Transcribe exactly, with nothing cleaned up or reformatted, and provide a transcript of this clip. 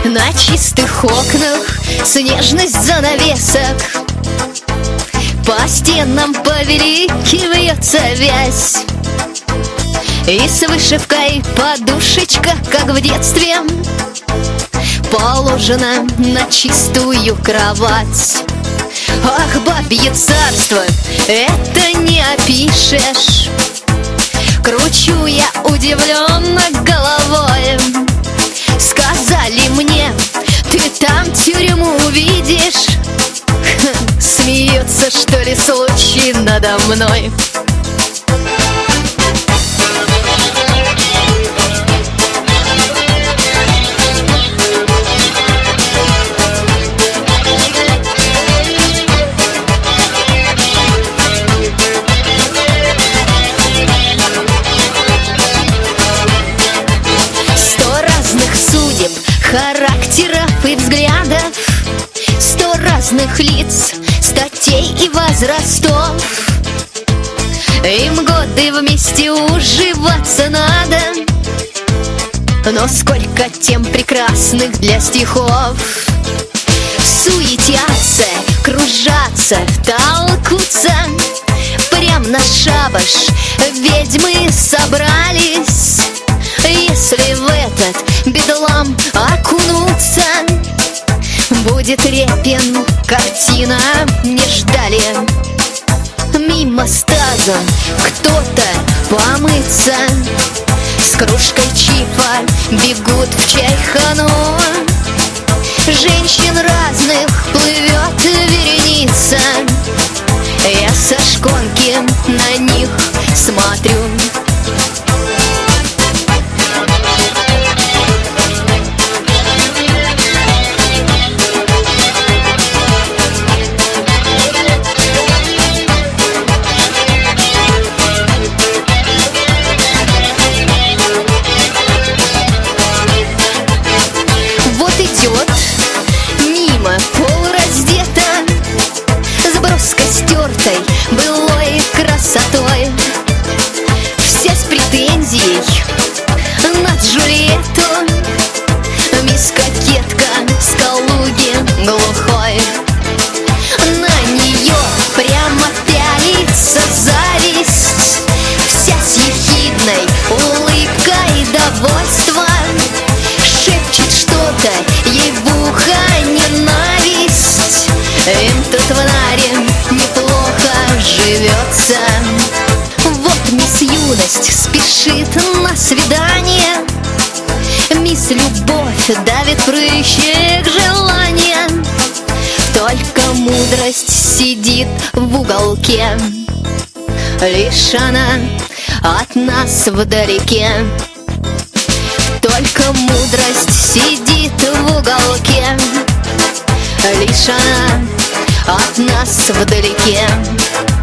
На чистых окнах снежность занавесок, по стенам повеликивается вязь, и с вышивкой подушечка, как в детстве, положена на чистую кровать. Ах, бабье царство, это не опишешь. Кручу я удивленно головой. Сказали мне, ты там тюрьму увидишь. Смеется, что ли, случай надо мной. Характеров и взглядов, сто разных лиц, статей и возрастов. Им годы вместе уживаться надо, но сколько тем прекрасных для стихов. Суетятся, кружатся, толкутся, прям на шабаш ведьмы собрались. Если в этот бедлам окунуться, будет Репин, картина не ждали. Мимо стаза кто-то помыться, с кружкой чипа бегут в чайхану. Женщин разных плывет вереница, я со шконки на них смотрю. Идет мимо полураздета, с броской стертой былой красотой, все с претензией на Джульетту. Мисс Кокетка с Калуги глухой, на нее прямо пялится зависть, вся с ехидной улыбкой довольства. Шепчет что-то ей в ухо ненависть. Им тут в наре неплохо живется. Вот мисс Юность спешит на свидание, мисс Любовь давит прыщик желания. Только мудрость сидит в уголке, лишь она от нас вдалеке. Только мудрость сидит в уголке, лишь она от нас вдалеке.